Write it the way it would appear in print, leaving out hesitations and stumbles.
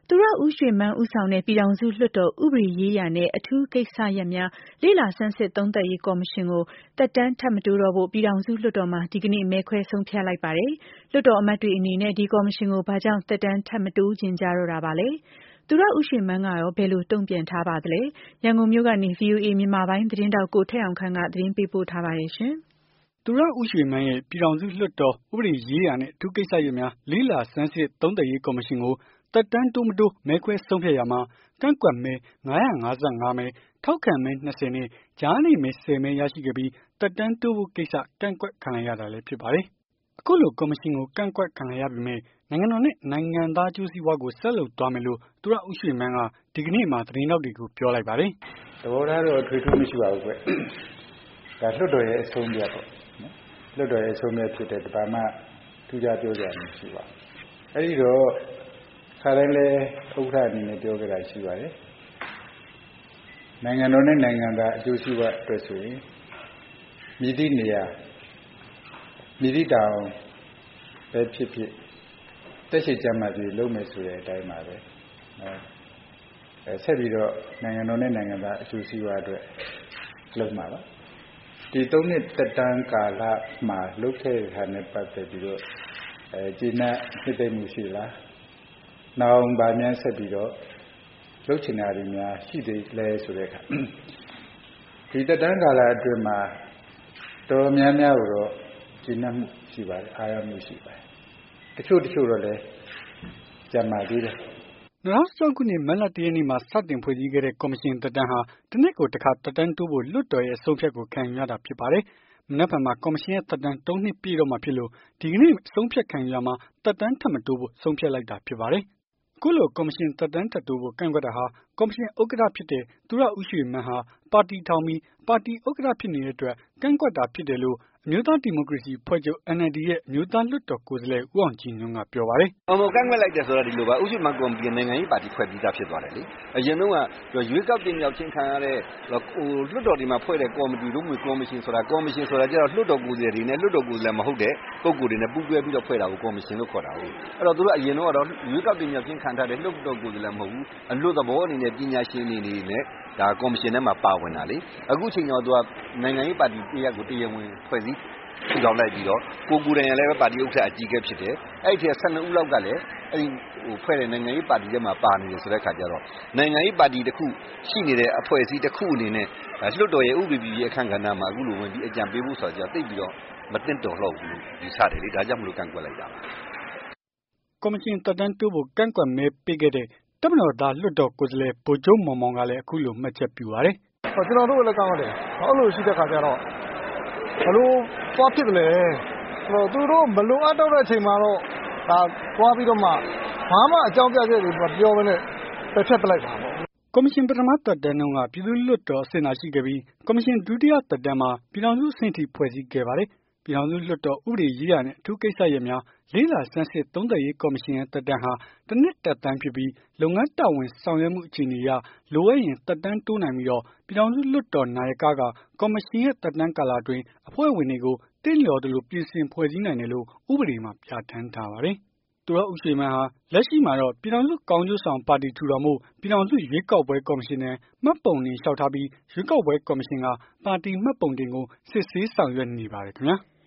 သူရဦးရွှေမန်းဦးဆောင်တဲ့ပြည်ထောင်စုလွှတ်တော်ဥပဒေရေးရာနဲ့အထူးကိစ္စရပ်များလေ့လာဆန်းစစ်သုံးသပ်ရေးကော်မရှင်ကိုသက်တမ်းထပ်မတိုးတော့ဖို့ပြည်ထောင်စုလွှတ်တော်မှာဒီကနေ့မဲခွဲဆုံးဖြတ်လိုက်ပါတယ်။လွှတ်တော်အမတ်တွေအနေနဲ့ဒီကော်မရှင်ကိုဘာကြောင့်သက်တမ်းထပ်မတိုးချင်ကြတော့တာပါလဲ။သူရဦးရွှေမန်းကရောဘယ်လိုတုံ့ပြန်ထားပါသလဲ။ရန်ကုန်မြို့ကနေ VOA မြန်မာပိုင်းသတင်းတောက်ကိုထက်အောင်ခန့်ကသတင်းပေးပို့ထားပါတယ်ရှင်။သူရဦးရွှေမန်းရဲ့ပြည်ထောင်စုလွှတ်တော်ဥပဒေရေးရာနဲ့အထူးကိစ္စရပ်များလေ့လာဆန်းစစ်သုံးသပ်ရေးကော်မရှင်ကိုသက်တမ်းတိုးမတိုးမဲခွဲဆုံးဖြတ်ရာမှာကန့်ကွက်မဲ955မဲထောက်ခံမဲ20နဲ့ကြားနေမဲ10မဲရရှိခဲ့ပြီးသက်တမ်းတိုးဖို့ကိစ္စကန့်ကွက်ခံလိုက်ရတာလည်းဖြစ်ပါတယ်။အခုလိုကော်မရှင်ကိုကန့်ကွက်ခံလိုက်ရပေမဲ့နိုင်ငံတော်နဲ့နိုင်ငံသားအကျိုးစီးပွားကိုဆက်လုပ်သွားမယ်လို့သူရဦးရွှေမန်းကဒီကနေ့မှသတင်းတောက်တွေကိုပြောလိုက်ပါတယ်။သဘောထားတော့ထွေထွေမရှိပါဘူးကွ။ဒါလွှတ်တော်ရဲ့အဆုံးအဖြတ်ပေါ့နော်။လွှတ်တော်ရဲ့အဆုံးအဖြတ်ဖြစ်တဲ့ဘာမှထူးခြားပြောစရာမရှိပါဘူး။အဲဒီတော့ခါတိုင်းလဲဥက္ကဋ္ဌအနေနဲ့ပြောကြတာရှိပါတယ်။နိုင်ငံတော်နဲ့နိုင်ငံသားအကျိုးစီးပွားအတွက်ဆိုရင်မြည်သည့်နေရာမြည်သည့်တောင်ပဲဖြစ်ဖြစ်တက်ရှိကြမှာဒီလုံးမယ်ဆိုတဲ့အတိုင်းပါပဲဆက်ပြီးတော့နိုင်ငံတော်နဲ့နိုင်ငံသားအကျိုးစီးပွားအတွက်လုပ်မှာပါဒီ3နှစ်သက်တမ်းကာလမှာလုပ်ခဲ့တာနဲ့ပတ်သက်ပြီးတော့ကျင်းနဲ့ဖြစ်သိမှုရှိလားနောက်ဗာများဆက်ပြီးတော့လုပ်ချင်တာတွေများရှိသေးလဲဆိုတဲ့အခါဒီသက်တမ်းကာလအတွင်းမှာတော်များများတော့ကျင်းမှုရှိပါတယ်အားရမှုရှိပါတယ်တချို့တော့လည်းကြံပါသေးတယ် 2016ခုနှစ်မတ်လ1ရက်နေ့မှာစတင်ဖွဲ့စည်းခဲ့တဲ့ကော်မရှင်သက်တမ်းဟာတစ်နှစ်ကိုတစ်ခါသက်တမ်းတိုးဖို့လွှတ်တော်ရဲ့အဆုံးဖြတ်ကိုခံယူရတာဖြစ်ပါတယ်။မနက်ဖြန်မှာကော်မရှင်ရဲ့သက်တမ်း3နှစ်ပြည့်တော့မှာဖြစ်လို့ဒီကနေ့အဆုံးဖြတ်ခံယူရမှာသက်တမ်းထပ်မတိုးဖို့ဆုံးဖြတ်လိုက်တာဖြစ်ပါတယ်။အခုလိုကော်မရှင်သက်တမ်းထပ်တိုးဖို့ကန့်ကွက်တာဟာကော်မရှင်ဥက္ကဋ္ဌဖြစ်တဲ့သူရဦးရွှေမန်းဟာပါတီထောင်ပြီးပါတီဥက္ကဋ္ဌဖြစ်နေတဲ့အတွက်ကန့်ကွက်တာဖြစ်တယ်လို့အမျိုးသားဒီမိုကရေစီအဖွဲ့ချုပ် NLD ရဲ့အမျိုးသားလွှတ်တော်ကိုယ်စားလှယ်ဦးအောင်ကြည်ညွန့်ကပြောပါတယ်။ကန့်ကွက်လိုက်တယ်ဆိုတာဒီလိုပါဦးရွှေမန်းကော်မတီနိုင်ငံရေးပါတီဖွဲ့ပြီးသားဖြစ်သွားတယ်လေ။အရင်တုန်းကရွေးကောက်တင်မြှောက်ခြင်းခံရတဲ့လွှတ်တော်တွေမှာဖွဲ့တဲ့ကော်မတီတို့မျိုးကော်မရှင်ဆိုတာကျတော့လွှတ်တော်ကိုယ်စားလှယ်တွေနဲ့လွှတ်တော်ကိုယ်စားလှယ်မဟုတ်တဲ့ပုဂ္ဂိုလ်တွေနဲ့ပူးတွဲပြီးတော့ဖွဲ့တာကိုကော်မရှင်လို့ခေါ်တာဟုတ်။အဲ့တော့သူတို့အရင်တော့ရွေးကောက်တင်မြှောက်ခြင်းခံထားတဲ့လွှတ်တော်ကိုယ်စားလှယ်မဟုတ်ဘူးအလွတ်သဘောအနေနဲ့ပညာရှင်အနေနဲ့ဒါကော်မရှင်ထဲမှာပါဝင်တာလေအခုချိန်တော့သူကနိုင်ငံရေးပါတီတရက်ကိုတရားဝင်ဖွဲ့စည်းထူထောင်လိုက်ပြီးတော့ကိုယ်တိုင်လည်းပဲပါတီဥက္ကဋ္ဌအကြီးအကဲဖြစ်တယ်အဲ့ဒီထဲ12ဦးလောက်ကလည်းအဲ့ဒီဖွဲ့တဲ့နိုင်ငံရေးပါတီထဲမှာပါနေတယ်ဆိုတဲ့ခါကျတော့နိုင်ငံရေးပါတီတစ်ခုရှိနေတဲ့အဖွဲ့အစည်းတစ်ခုအနေနဲ့လွှတ်တော်ရဲ့ဥပဒေပြုရေးအခမ်းကဏ္ဍမှာအခုလိုဝင်ပြီးအကြံပေးဖို့ဆိုတော့သိပြီးတော့မတင်တော်တော့ဘူးလို့ယူဆတယ်လေဒါကြောင့်မလို့ကန့်ကွက်လိုက်တာပါကော်မရှင်သက်တမ်းတိုးဖို့ကန့်ကွက်မဲပေးခဲ့တဲ့တပ်မတော်သားလွှတ်တော်ကိုယ်စားလှယ်ဗိုလ်ချုပ်မောင်မောင်ကလည်းအခုလိုမှတ်ချက်ပြုပါတယ်။ကျွန်တော်တို့လည်းကန့်ကွက်တယ်။အဲ့လိုရှိတဲ့ခါကျတော့ဘလို့သွားဖြစ်တယ်လေ။သူတို့မလုံအပ်တော့တဲ့အချိန်မှာတော့ဒါသွားပြီးတော့မှဘာမှအကြောင်းပြချက်တွေပြောမနဲ့တစ်ချက်ပလိုက်တာပေါ့။ကော်မရှင်ပထမသက်တမ်းတုန်းကပြည်သူ့လွှတ်တော်အဆင့်သာရှိခဲ့ပြီးကော်မရှင်ဒုတိယသက်တမ်းမှာပြည်ထောင်စုအဆင့်ထိဖွဲ့စည်းခဲ့ပါတယ်။ပြည်ထောင်စုလွှတ်တော်ဥပဒေရေးရာနဲ့အထူးကိစ္စရပ်များလေ့လာဆန်းစစ်သုံးသပ်ရေးကော်မရှင်ရဲ့သက်တမ်းဟာတစ်နှစ်သက်တမ်းဖြစ်ပြီးလုပ်ငန်းတာဝန်ဆောင်ရွက်မှုအခြေအနေအရလိုအပ်ရင်သက်တမ်းတိုးနိုင်ပြီးတော့ပြည်ထောင်စုလွှတ်တော်နာယကကော်မရှင်ရဲ့သက်တမ်းကာလအတွင်းအဖွဲ့ဝင်တွေကိုတင့်လျော်သလိုပြင်ဆင်ဖွဲ့စည်းနိုင်တယ်လို့ဥပဒေမှာပြဋ္ဌာန်းထားပါတယ်။သူရဦးရွှေမန်းဟာလက်ရှိမှာတော့ပြည်ထောင်စုကောင်းကျိုးဆောင်ပါတီထူထောင်မှုပြည်ထောင်စုရွေးကောက်ပွဲကော်မရှင်နဲ့မှတ်ပုံတင်လျှောက်ထားပြီးရွေးကောက်ပွဲကော်မရှင်ကပါတီမှတ်ပုံတင်ကိုစစ်ဆေးဆောင်ရွက်နေပါတယ်ခင်ဗျာ။